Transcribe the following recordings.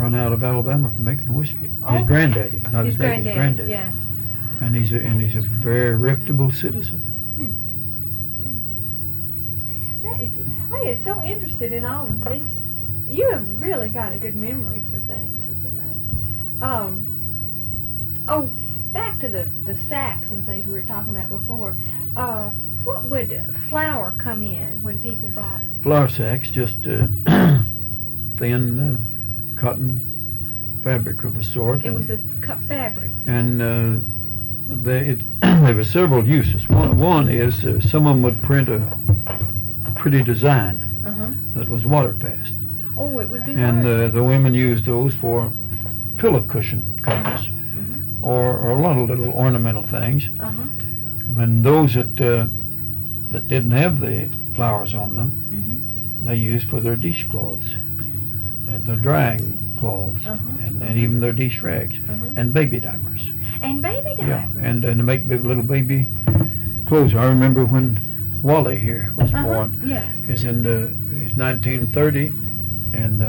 run out of Alabama for making whiskey. Oh. His granddaddy, not his daddy, his granddaddy. Yeah. And he's a very reputable citizen. That is, I am so interested in all of these. You have really got a good memory for things. It's amazing. Oh, back to the sacks and things we were talking about before. What would flour come in when people bought? Flour sacks, just thin cotton fabric of a sort. It was a cut fabric. And there were several uses. One is someone would print a pretty design that was water fast. Oh, it would be. And the women used those for pillow cushion covers, or a lot of little ornamental things. And those that didn't have the flowers on them, they used for their dishcloths, their drying cloths, and even their dish rags, and baby diapers. And baby diapers. Yeah, and to make big little baby clothes. I remember when Wally here was born. Yeah. It's 1930, and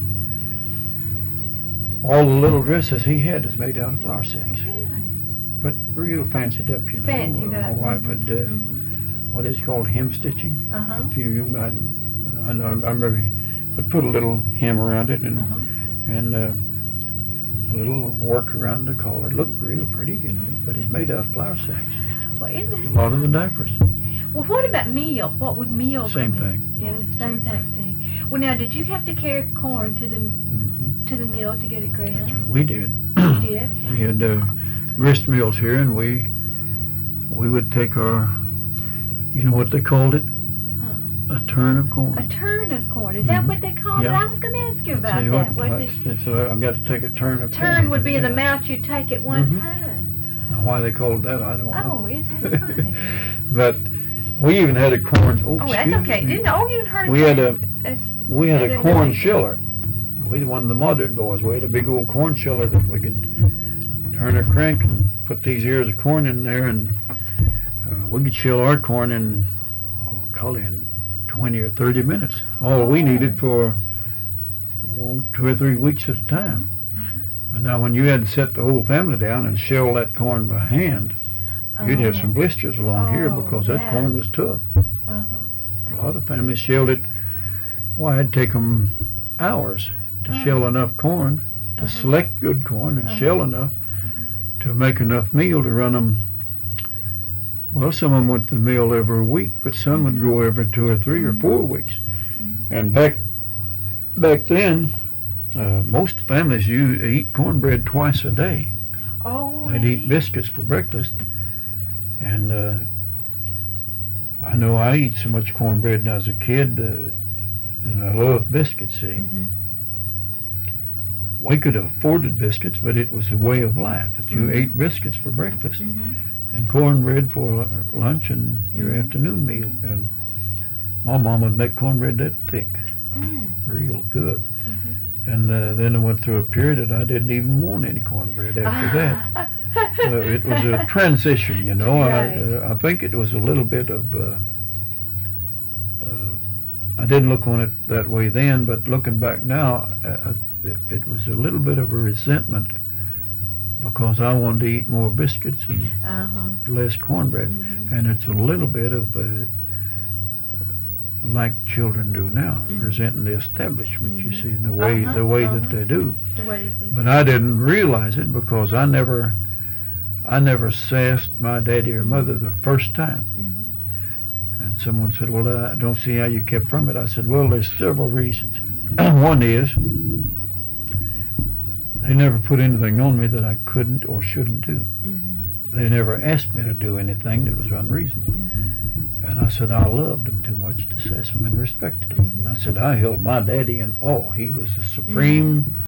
all the little dresses he had is made out of flour sacks. Really? But real fancied up, you know. Fancied up. My wife had what is called hem stitching. If you might, I remember he would put a little hem around it and a little work around the collar. It looked real pretty, you know, but it's made out of flour sacks. Well, isn't that? A lot of the diapers. Well, what about meal? What would meal Same come in? thing. Yeah, it's the same thing. Well, now, did you have to carry corn to the mill to get it ground? That's right. We did. You did? We had grist mills here, and we would take our, you know what they called it? A turn of corn. A turn of corn. Is that what they called it? I was going to ask you about that. I've got to take a turn of corn. Turn would be the amount you take at one time. Now, why they called it that, I don't know. Oh, isn't that funny? But we even had a corn. Oh, that's okay. You heard we that. We had a corn chiller. We were one of the modern boys. We had a big old corn chiller that we could turn a crank and put these ears of corn in there, and we could chill our corn in 20 or 30 minutes. All we needed for 2 or 3 weeks at a time. But now when you had to set the whole family down and shell that corn by hand, you'd have some blisters along here because that corn was tough. A lot of families shelled it. Well, it'd take them hours to shell enough corn, to select good corn and shell enough to make enough meal to run them. Well, some of them went to the mill every week, but some would go every 2 or 3 or 4 weeks. And back then, most families eat cornbread twice a day. Oh, they'd eat biscuits for breakfast, and I know I eat so much cornbread as a kid, and I love biscuits. See, we could have afforded biscuits, but it was a way of life that you ate biscuits for breakfast and cornbread for lunch and your afternoon meal. And my mom would make cornbread that thick, real good. And then I went through a period that I didn't even want any cornbread after that. It was a transition, you know. Right. I think it was a little bit of, I didn't look on it that way then, but looking back now, it was a little bit of a resentment because I wanted to eat more biscuits and less cornbread. And it's a little bit of like children do now, resenting the establishment, you see, the way that they do. But I didn't realize it because I never sassed my daddy or mother the first time. And someone said, well, I don't see how you kept from it. I said, well, there's several reasons. One is they never put anything on me that I couldn't or shouldn't do. They never asked me to do anything that was unreasonable. And I said, I loved them too much to sass them and respected them. I said, I held my daddy in awe. He was the supreme